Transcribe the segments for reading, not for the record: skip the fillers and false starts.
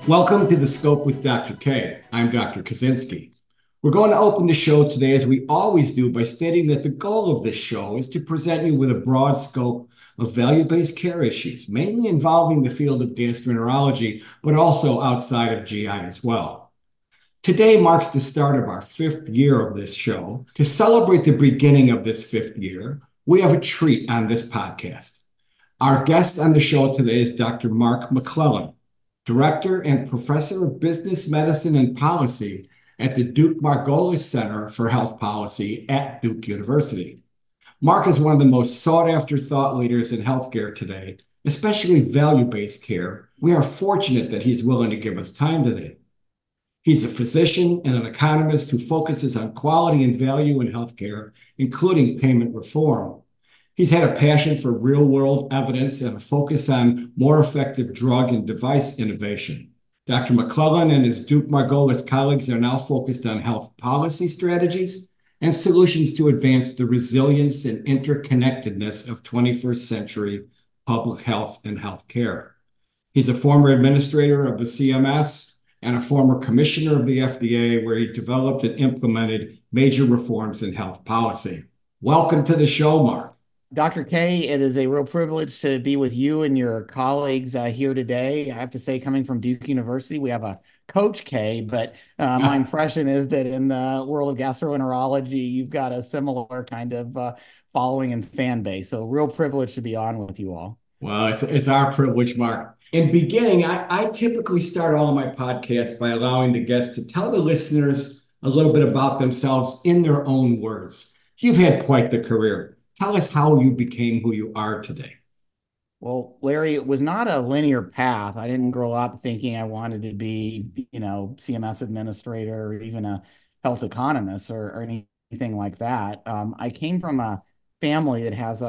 Welcome to The Scope with Dr. K. I'm Dr. Kaczynski. We're going to open the show today, as we always do, by stating that the goal of this show is to present you with a broad scope of value-based care issues, mainly involving the field of gastroenterology, but also outside of GI as well. Today marks the start of our fifth year of this show. To celebrate the beginning of this fifth year, we have a treat on this podcast. Our guest on the show today is Dr. Mark McClellan, Director and Professor of Business Medicine and Policy at the Duke Margolis Center for Health Policy at Duke University. Mark is one of the most sought-after thought leaders in healthcare today, especially value-based care. We are fortunate that he's willing to give us time today. He's a physician and an economist who focuses on quality and value in healthcare, including payment reform. He's had a passion for real-world evidence and a focus on more effective drug and device innovation. Dr. McClellan and his Duke Margolis colleagues are now focused on health policy strategies and solutions to advance the resilience and interconnectedness of 21st century public health and healthcare. He's a former administrator of the CMS and a former commissioner of the FDA, where he developed and implemented major reforms in health policy. Welcome to the show, Mark. Dr. K, it is a real privilege to be with you and your colleagues here today. I have to say, coming from Duke University, we have a Coach K, but my impression is that in the world of gastroenterology, you've got a similar kind of following and fan base. So real privilege to be on with you all. Well, it's our privilege, Mark. In beginning, I typically start all of my podcasts by allowing the guests to tell the listeners a little bit about themselves in their own words. You've had quite the career. Tell us how you became who you are today. Well, Larry, it was not a linear path. I didn't grow up thinking I wanted to be, CMS administrator or even a health economist or anything like that. I came from a family that has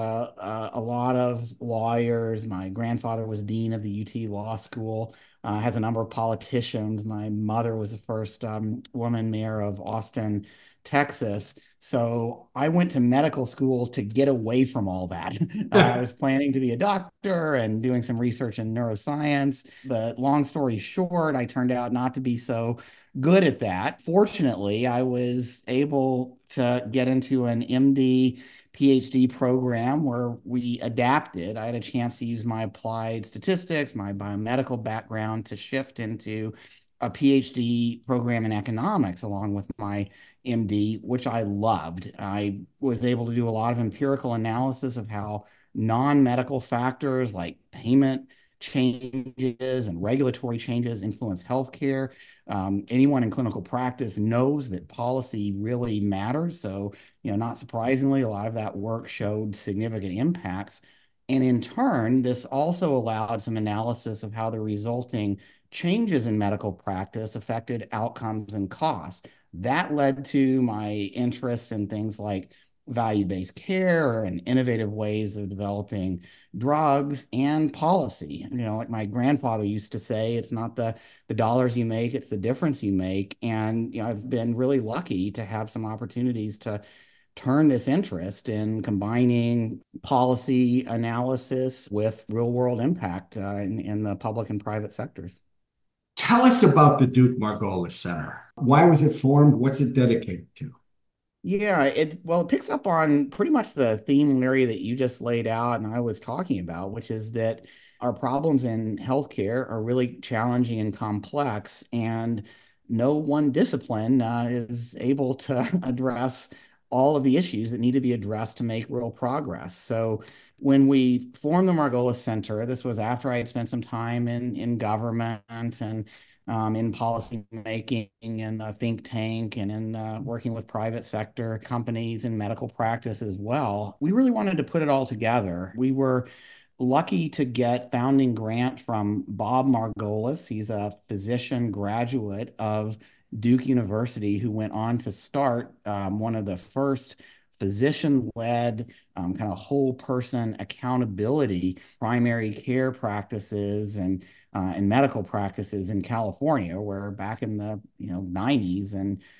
a lot of lawyers. My grandfather was dean of the UT Law School, has a number of politicians. My mother was the first woman mayor of Austin, Texas. So I went to medical school to get away from all that. I was planning to be a doctor and doing some research in neuroscience. But long story short, I turned out not to be so good at that. Fortunately, I was able to get into an MD PhD program where we adapted. I had a chance to use my applied statistics, my biomedical background to shift into a PhD program in economics along with my MD, which I loved. I was able to do a lot of empirical analysis of how non-medical factors like payment changes and regulatory changes influence healthcare. Anyone in clinical practice knows that policy really matters. So, not surprisingly, a lot of that work showed significant impacts. And in turn, this also allowed some analysis of how the resulting changes in medical practice affected outcomes and costs. That led to my interest in things like value-based care and innovative ways of developing drugs and policy. Like my grandfather used to say, it's not the dollars you make, it's the difference you make. And I've been really lucky to have some opportunities to turn this interest in combining policy analysis with real world impact in the public and private sectors. Tell us about the Duke Margolis Center. Why was it formed? What's it dedicated to? Yeah, it picks up on pretty much the theme, Larry, that you just laid out and I was talking about, which is that our problems in healthcare are really challenging and complex, and no one discipline is able to address all of the issues that need to be addressed to make real progress. So when we formed the Margolis Center, this was after I had spent some time in government and in policy making and a think tank and in working with private sector companies and medical practice as well. We really wanted to put it all together. We were lucky to get founding grant from Bob Margolis. He's a physician graduate of Duke University who went on to start one of the first physician-led kind of whole person accountability primary care practices and medical practices in California, where back in the 90s and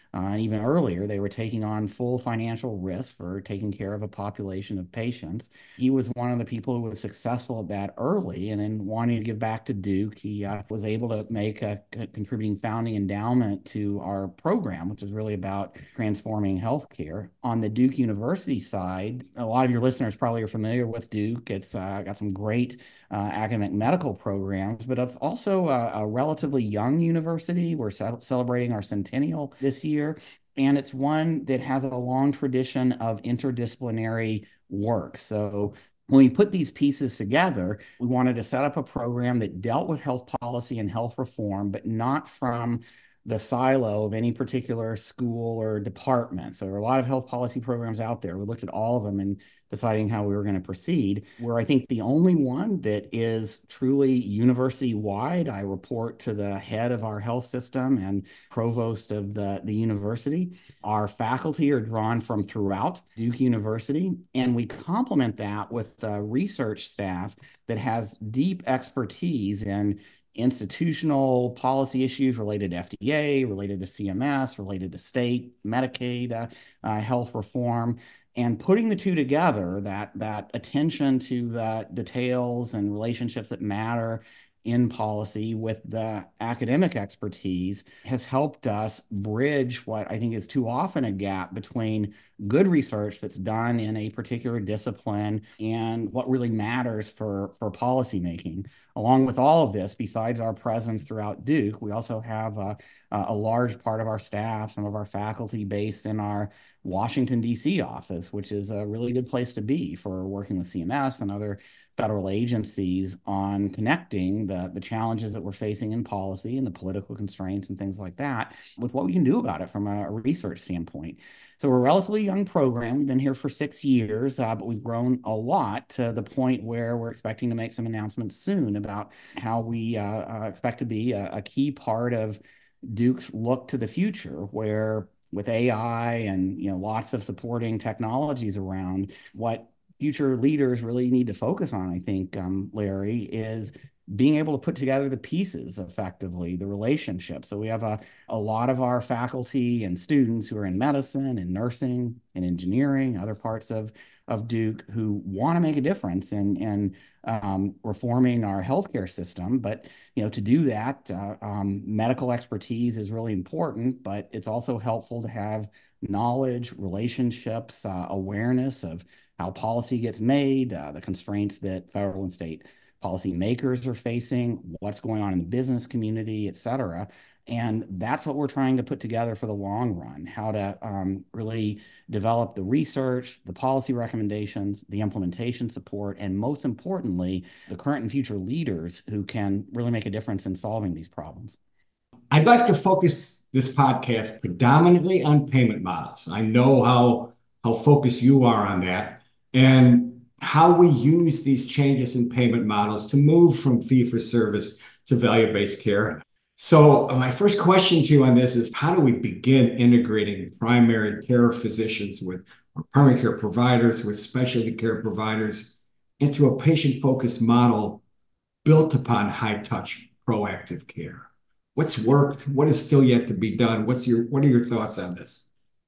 And even earlier, they were taking on full financial risk for taking care of a population of patients. He was one of the people who was successful at that early, and in wanting to give back to Duke, he was able to make a contributing founding endowment to our program, which is really about transforming healthcare. On the Duke University side, a lot of your listeners probably are familiar with Duke. It's got some great academic medical programs, but it's also a relatively young university. We're celebrating our centennial this year, and it's one that has a long tradition of interdisciplinary work. So when we put these pieces together, we wanted to set up a program that dealt with health policy and health reform, but not from the silo of any particular school or department. So there are a lot of health policy programs out there. We looked at all of them and deciding how we were going to proceed. We're, I think, the only one that is truly university wide. I report to the head of our health system and provost of the university. Our faculty are drawn from throughout Duke University, and we complement that with research staff that has deep expertise in institutional policy issues related to FDA, related to CMS, related to state Medicaid health reform, and putting the two together, that attention to the details and relationships that matter in policy with the academic expertise has helped us bridge what I think is too often a gap between good research that's done in a particular discipline and what really matters for policymaking. Along with all of this, besides our presence throughout Duke, we also have a large part of our staff, some of our faculty based in our Washington, D.C. office, which is a really good place to be for working with CMS and other federal agencies on connecting the challenges that we're facing in policy and the political constraints and things like that with what we can do about it from a research standpoint. So we're a relatively young program. We've been here for 6 years, but we've grown a lot to the point where we're expecting to make some announcements soon about how we expect to be a key part of Duke's look to the future, where with AI and lots of supporting technologies around, what future leaders really need to focus on, I think, Larry, is being able to put together the pieces effectively, the relationships. So we have a lot of our faculty and students who are in medicine and nursing and engineering, other parts of Duke, who want to make a difference in reforming our healthcare system. But to do that, medical expertise is really important, but it's also helpful to have knowledge, relationships, awareness of how policy gets made, the constraints that federal and state policymakers are facing, what's going on in the business community, et cetera. And that's what we're trying to put together for the long run, how to really develop the research, the policy recommendations, the implementation support, and most importantly, the current and future leaders who can really make a difference in solving these problems. I'd like to focus this podcast predominantly on payment models. I know how focused you are on that and how we use these changes in payment models to move from fee-for-service to value-based care. So my first question to you on this is, how do we begin integrating primary care physicians with primary care providers, with specialty care providers into a patient-focused model built upon high-touch proactive care? What's worked? What is still yet to be done? What are your thoughts on this?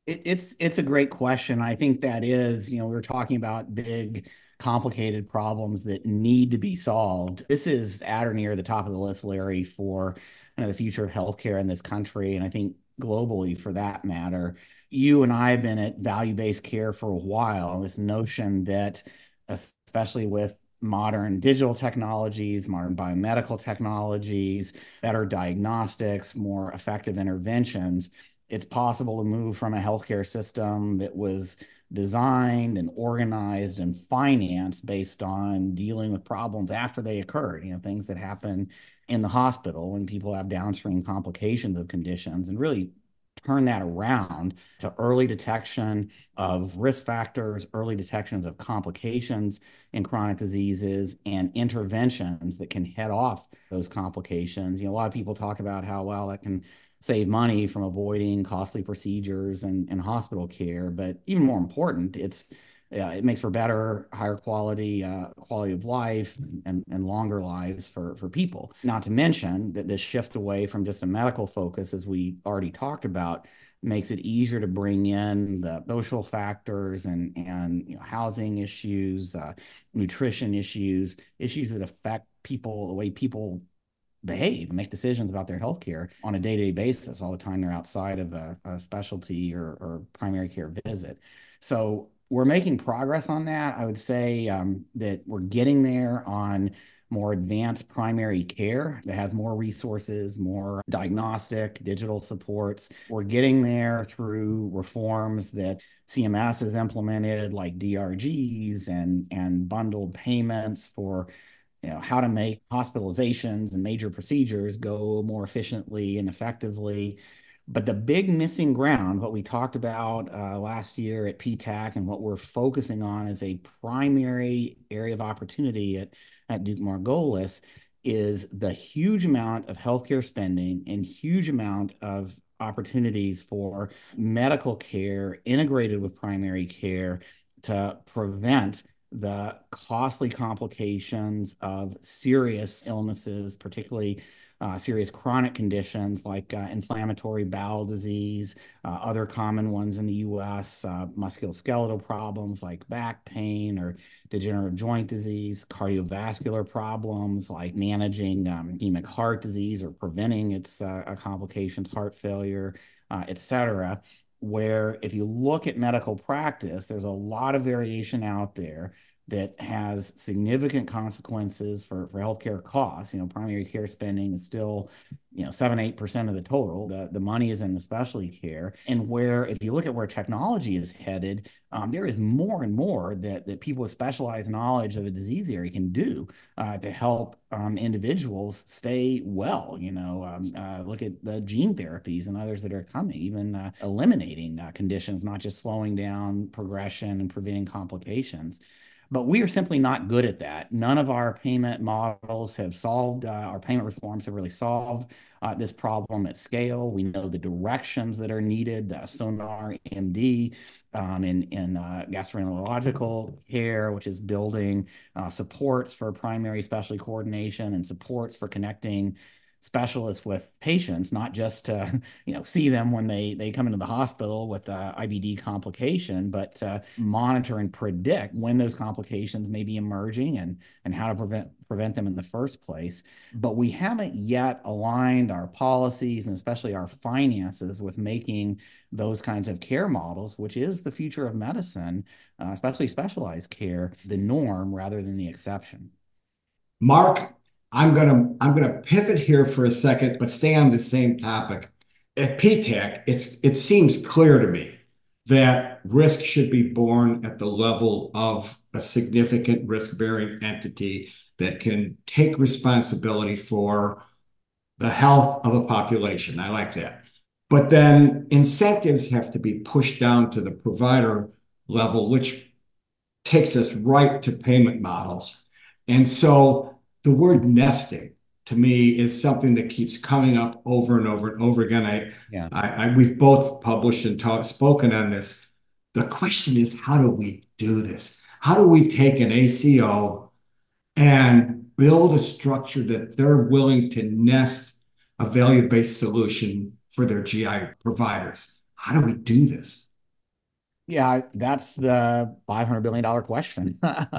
It's a great question. I think that is, we're talking about big, complicated problems that need to be solved. This is at or near the top of the list, Larry, for the future of healthcare in this country, and I think globally for that matter. You and I have been at value-based care for a while. This notion that, especially with modern digital technologies, modern biomedical technologies, better diagnostics, more effective interventions, it's possible to move from a healthcare system that was designed and organized and financed based on dealing with problems after they occurred, things that happen in the hospital when people have downstream complications of conditions, and really turn that around to early detection of risk factors, early detections of complications in chronic diseases, and interventions that can head off those complications. A lot of people talk about how well that can save money from avoiding costly procedures and hospital care. But even more important, it's it makes for better, higher quality of life and longer lives for people. Not to mention that this shift away from just a medical focus, as we already talked about, makes it easier to bring in the social factors and housing issues, nutrition issues, issues that affect people, the way people behave, make decisions about their healthcare on a day-to-day basis all the time they're outside of a specialty or primary care visit. So we're making progress on that. I would say that we're getting there on more advanced primary care that has more resources, more diagnostic, digital supports. We're getting there through reforms that CMS has implemented, like DRGs and bundled payments for how to make hospitalizations and major procedures go more efficiently and effectively. But the big missing ground, what we talked about last year at PTAC and what we're focusing on as a primary area of opportunity at Duke Margolis, is the huge amount of healthcare spending and huge amount of opportunities for medical care integrated with primary care to prevent the costly complications of serious illnesses, particularly serious chronic conditions like inflammatory bowel disease, other common ones in the US, musculoskeletal problems like back pain or degenerative joint disease, cardiovascular problems like managing ischemic heart disease or preventing its complications, heart failure, et cetera. Where if you look at medical practice, there's a lot of variation out there that has significant consequences for healthcare costs. Primary care spending is still, 7-8% of the total. The money is in the specialty care. And where, if you look at where technology is headed, there is more and more that people with specialized knowledge of a disease area can do to help individuals stay well. Look at the gene therapies and others that are coming, even eliminating conditions, not just slowing down progression and preventing complications. But we are simply not good at that. None of our payment models have solved, our payment reforms have really solved this problem at scale. We know the directions that are needed, SONAR MD in gastroenterological care, which is building supports for primary specialty coordination and supports for connecting specialists with patients, not just to see them when they come into the hospital with a IBD complication, but to monitor and predict when those complications may be emerging and how to prevent them in the first place. But we haven't yet aligned our policies and especially our finances with making those kinds of care models, which is the future of medicine, especially specialized care, the norm rather than the exception. Mark, I'm gonna pivot here for a second, but stay on the same topic. At PTAC, it seems clear to me that risk should be borne at the level of a significant risk-bearing entity that can take responsibility for the health of a population. I like that. But then incentives have to be pushed down to the provider level, which takes us right to payment models. And so the word nesting to me is something that keeps coming up over and over and over again. Yeah. We've both published and spoken on this. The question is, how do we do this? How do we take an ACO and build a structure that they're willing to nest a value-based solution for their GI providers? How do we do this? Yeah, that's the $500 billion question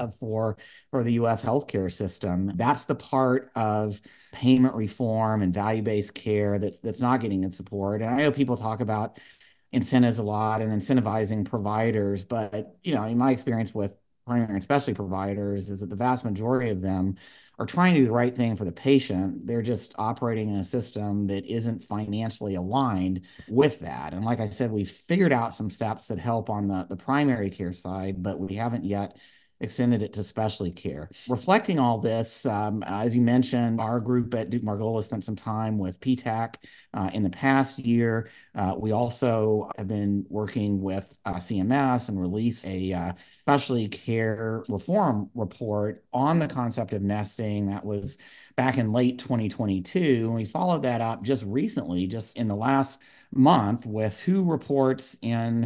for the US healthcare system. That's the part of payment reform and value-based care that's not getting its support. And I know people talk about incentives a lot and incentivizing providers, but in my experience with primary and specialty providers is that the vast majority of them are trying to do the right thing for the patient. They're just operating in a system that isn't financially aligned with that. And like I said, we've figured out some steps that help on the primary care side, but we haven't yet extended it to specialty care. Reflecting all this, as you mentioned, our group at Duke Margolis spent some time with PTAC in the past year. We also have been working with CMS and release a specialty care reform report on the concept of nesting. That was back in late 2022. And we followed that up just recently, just in the last month, with WHO reports in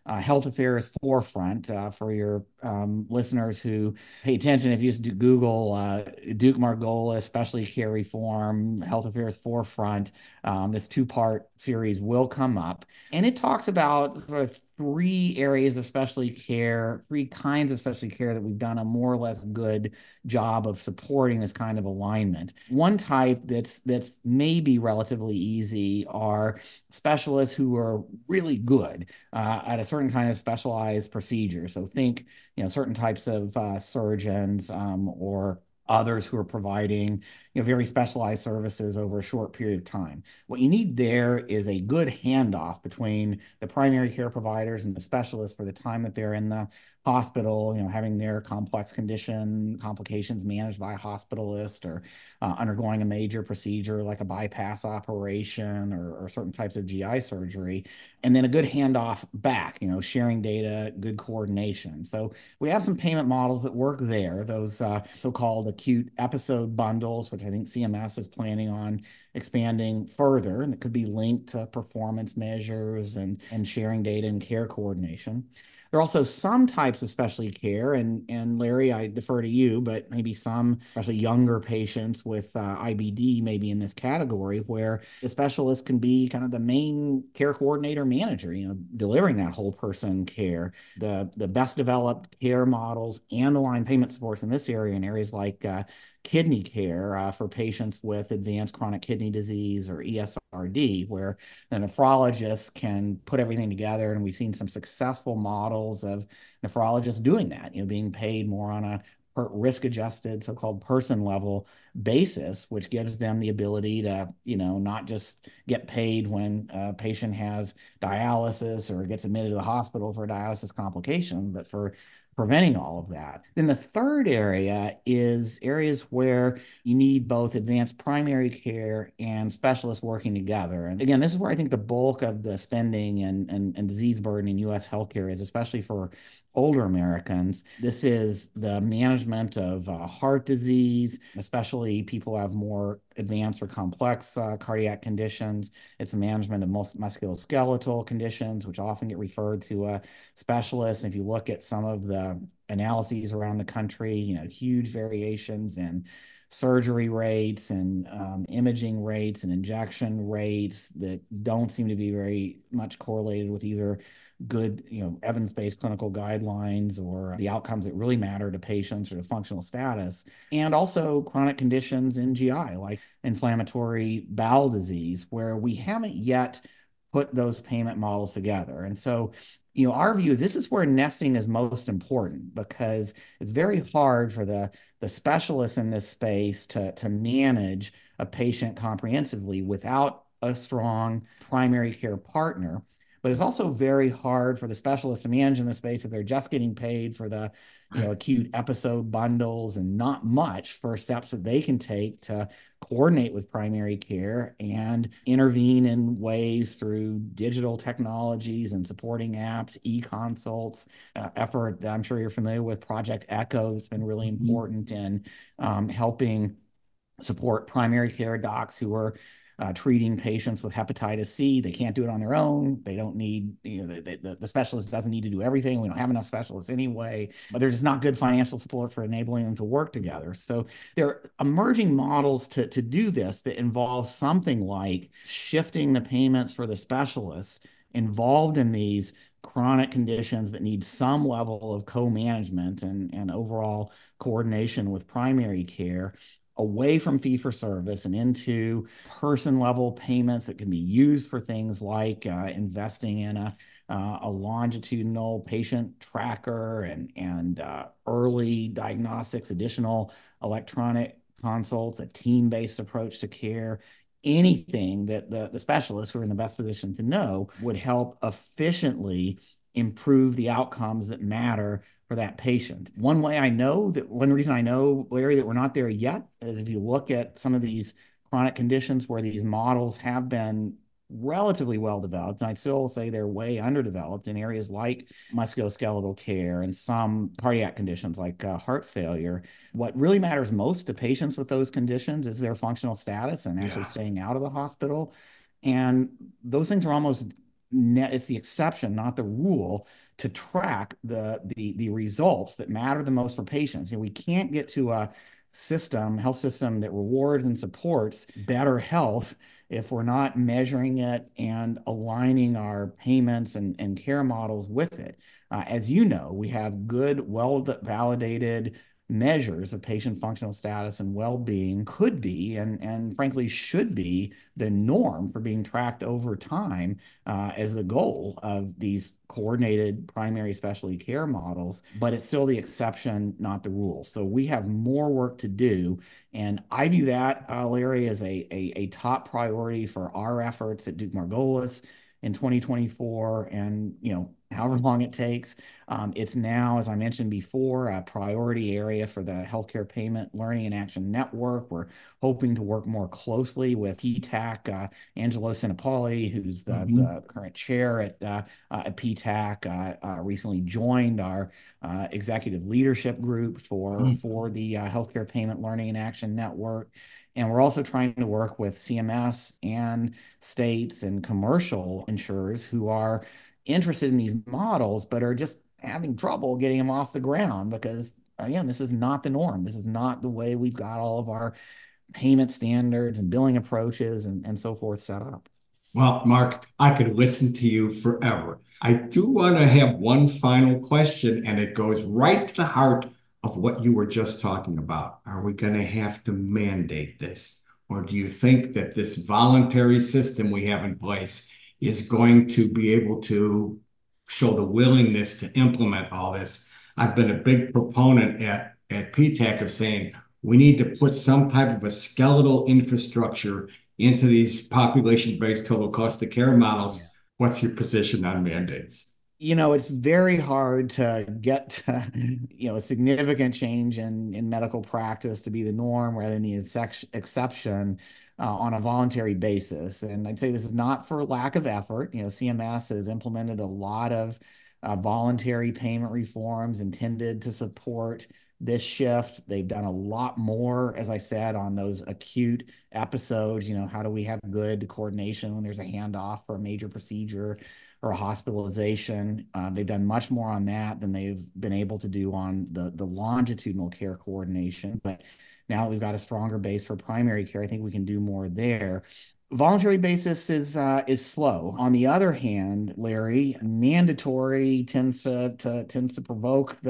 health affairs forefront for your listeners who pay attention. If you just do Google Duke Margolis, Specialty Care Reform, Health Affairs Forefront, this two-part series will come up. And it talks about sort of three areas of specialty care, three kinds of specialty care that we've done a more or less good job of supporting this kind of alignment. One type that's maybe relatively easy are specialists who are really good at a certain kind of specialized procedure. So think, certain types of surgeons or others who are providing, very specialized services over a short period of time. What you need there is a good handoff between the primary care providers and the specialists for the time that they're in the hospital, having their complex complications managed by a hospitalist, or undergoing a major procedure like a bypass operation or certain types of GI surgery, and then a good handoff back, sharing data, good coordination. So we have some payment models that work there, those so-called acute episode bundles, which I think CMS is planning on expanding further, and it could be linked to performance measures and sharing data and care coordination. There are also some types of specialty care, and Larry, I defer to you, but maybe some, especially younger patients with IBD, may be in this category where the specialist can be kind of the main care coordinator manager, delivering that whole person care. The best developed care models and aligned payment supports in this area, in areas like kidney care for patients with advanced chronic kidney disease or ESRD, where the nephrologist can put everything together. And we've seen some successful models of nephrologists doing that, being paid more on a risk-adjusted, so-called person level basis, which gives them the ability to, not just get paid when a patient has dialysis or gets admitted to the hospital for a dialysis complication, but for preventing all of that. Then the third area is areas where you need both advanced primary care and specialists working together. And again, this is where I think the bulk of the spending and disease burden in U.S. healthcare is, especially for older Americans. This is the management of heart disease, especially people who have more advanced or complex cardiac conditions. It's the management of most musculoskeletal conditions, which often get referred to a specialist. And if you look at some of the analyses around the country, huge variations in surgery rates and imaging rates and injection rates that don't seem to be very much correlated with either good, evidence-based clinical guidelines or the outcomes that really matter to patients or to functional status, and also chronic conditions in GI, like inflammatory bowel disease, where we haven't yet put those payment models together. And so, our view, this is where nesting is most important, because it's very hard for the specialists in this space to manage a patient comprehensively without a strong primary care partner. But it's also very hard for the specialists to manage in the space if they're just getting paid for the acute episode bundles and not much for steps that they can take to coordinate with primary care and intervene in ways through digital technologies and supporting apps, e-consults, effort that I'm sure you're familiar with, Project Echo, that's been really important in helping support primary care docs who are treating patients with hepatitis C. They can't do it on their own. They don't need, the specialist doesn't need to do everything. We don't have enough specialists anyway, but there's just not good financial support for enabling them to work together. So there are emerging models to do this that involve something like shifting the payments for the specialists involved in these chronic conditions that need some level of co-management and overall coordination with primary care, away from fee-for-service and into person-level payments that can be used for things like investing in a longitudinal patient tracker and early diagnostics, additional electronic consults, a team-based approach to care. Anything that the specialists who are in the best position to know would help efficiently improve the outcomes that matter for that patient. One reason I know, Larry, that we're not there yet is if you look at some of these chronic conditions where these models have been relatively well developed, and I'd still say they're way underdeveloped in areas like musculoskeletal care and some cardiac conditions like heart failure. What really matters most to patients with those conditions is their functional status and actually staying out of the hospital. And those things are almost it's the exception, not the rule, to track the results that matter the most for patients. We can't get to a health system that rewards and supports better health if we're not measuring it and aligning our payments and care models with it. As you know, we have good, well validated measures of patient functional status and well-being could be and frankly should be the norm for being tracked over time as the goal of these coordinated primary specialty care models, but it's still the exception, not the rule. So we have more work to do. And I view that, Larry, as a top priority for our efforts at Duke Margolis in 2024 and, however long it takes. It's now, as I mentioned before, a priority area for the Healthcare Payment Learning and Action Network. We're hoping to work more closely with PTAC, Angelo Sinopoli, who's the current chair at PTAC, recently joined our executive leadership group for the Healthcare Payment Learning and Action Network. And we're also trying to work with CMS and states and commercial insurers who are interested in these models, but are just having trouble getting them off the ground because, again, this is not the norm. This is not the way we've got all of our payment standards and billing approaches and so forth set up. Well, Mark, I could listen to you forever. I do want to have one final question, and it goes right to the heart of what you were just talking about. Are we going to have to mandate this? Or do you think that this voluntary system we have in place is going to be able to show the willingness to implement all this? I've been a big proponent at PTAC of saying we need to put some type of a skeletal infrastructure into these population-based total cost of care models. What's your position on mandates? It's very hard to get to, a significant change in medical practice to be the norm rather than the exception on a voluntary basis. And I'd say this is not for lack of effort. CMS has implemented a lot of voluntary payment reforms intended to support this shift. They've done a lot more, as I said, on those acute episodes. How do we have good coordination when there's a handoff for a major procedure or a hospitalization? They've done much more on that than they've been able to do on the longitudinal care coordination. But now that we've got a stronger base for primary care, I think we can do more there. Voluntary basis is slow. On the other hand, Larry, mandatory tends to provoke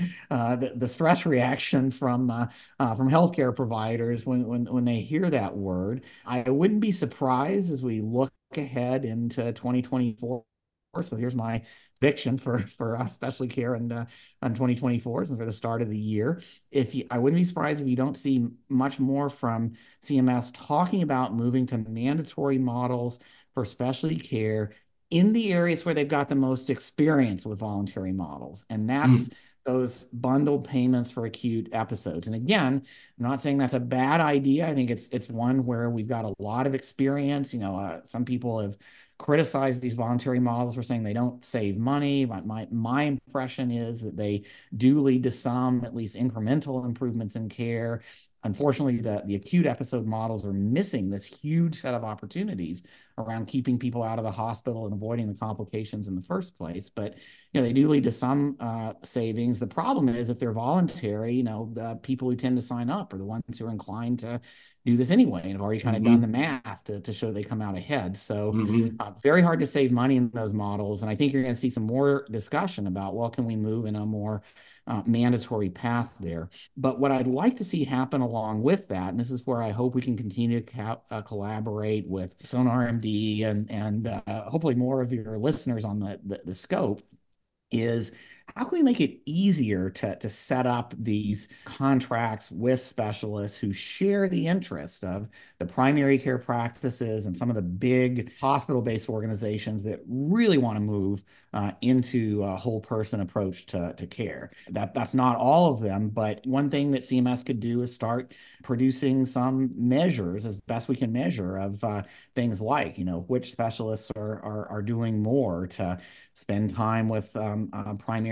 the stress reaction from healthcare providers when they hear that word. I wouldn't be surprised as we look ahead into 2024. So here's my prediction for specialty care and on 2024 since we're the start of the year. I wouldn't be surprised if you don't see much more from CMS talking about moving to mandatory models for specialty care in the areas where they've got the most experience with voluntary models. And that's those bundled payments for acute episodes. And again, I'm not saying that's a bad idea. I think it's one where we've got a lot of experience. Some people have criticized these voluntary models for saying they don't save money. But my impression is that they do lead to some, at least incremental improvements in care. Unfortunately, the acute episode models are missing this huge set of opportunities around keeping people out of the hospital and avoiding the complications in the first place. But they do lead to some savings. The problem is if they're voluntary, the people who tend to sign up are the ones who are inclined to do this anyway and have already kind of done the math to show they come out ahead. So very hard to save money in those models. And I think you're going to see some more discussion about, well, can we move in a more mandatory path there? But what I'd like to see happen along with that, and this is where I hope we can continue to collaborate with SonaRMD and hopefully more of your listeners on the scope, is how can we make it easier to set up these contracts with specialists who share the interest of the primary care practices and some of the big hospital-based organizations that really want to move into a whole person approach to care? That's not all of them, but one thing that CMS could do is start producing some measures as best we can measure of things like, which specialists are doing more to spend time with primary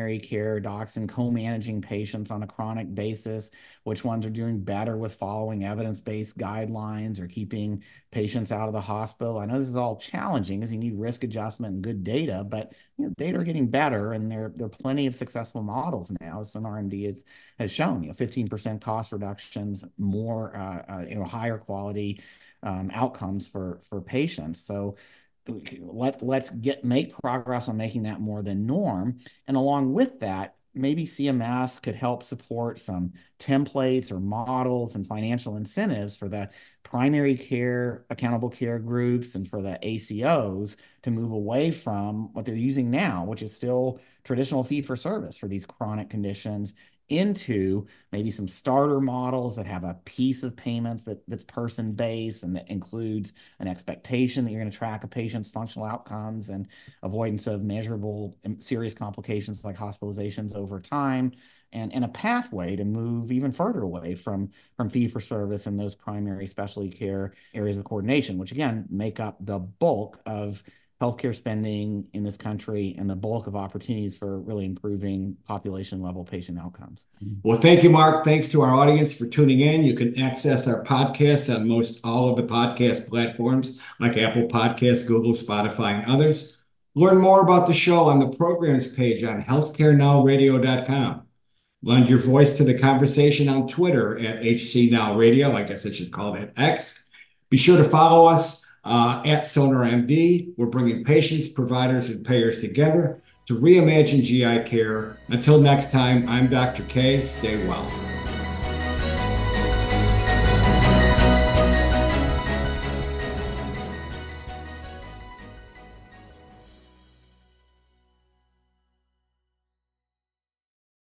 primary care docs and co-managing patients on a chronic basis, which ones are doing better with following evidence-based guidelines or keeping patients out of the hospital. I know this is all challenging because you need risk adjustment and good data, but data are getting better, and there are plenty of successful models now. Some RMD has shown 15% cost reductions, more higher quality outcomes for patients. So let's make progress on making that more the norm. And along with that, maybe CMS could help support some templates or models and financial incentives for the primary care, accountable care groups, and for the ACOs to move away from what they're using now, which is still traditional fee for service for these chronic conditions, into maybe some starter models that have a piece of payments that's person-based and that includes an expectation that you're going to track a patient's functional outcomes and avoidance of measurable serious complications like hospitalizations over time, and a pathway to move even further away from fee-for-service and those primary specialty care areas of coordination, which again make up the bulk of healthcare spending in this country and the bulk of opportunities for really improving population-level patient outcomes. Well, thank you, Mark. Thanks to our audience for tuning in. You can access our podcasts on most all of the podcast platforms like Apple Podcasts, Google, Spotify, and others. Learn more about the show on the programs page on healthcarenowradio.com. Lend your voice to the conversation on Twitter at HCNowRadio. I guess I should call that X. Be sure to follow us at SonarMD. We're bringing patients, providers, and payers together to reimagine GI care. Until next time, I'm Dr. K. Stay well.